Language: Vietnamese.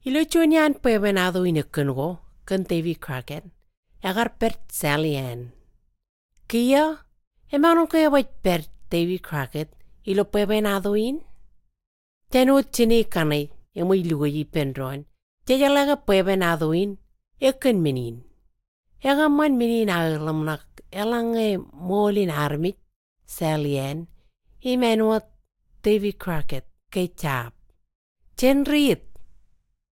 Ilo chunian pevenado inekunugo kan Davy Crockett. Agar pert Sally Ann. Kia, emang kaya wait pert Davy Crockett ilo pevenado in? Tenut chini kanay emo ilugo yi penron. Jajalaga pevenado in ekan minin. Ega man minin aglamnak elange molin armit Sally Ann. Imenuat Davy Crockett kay chap. Chen riit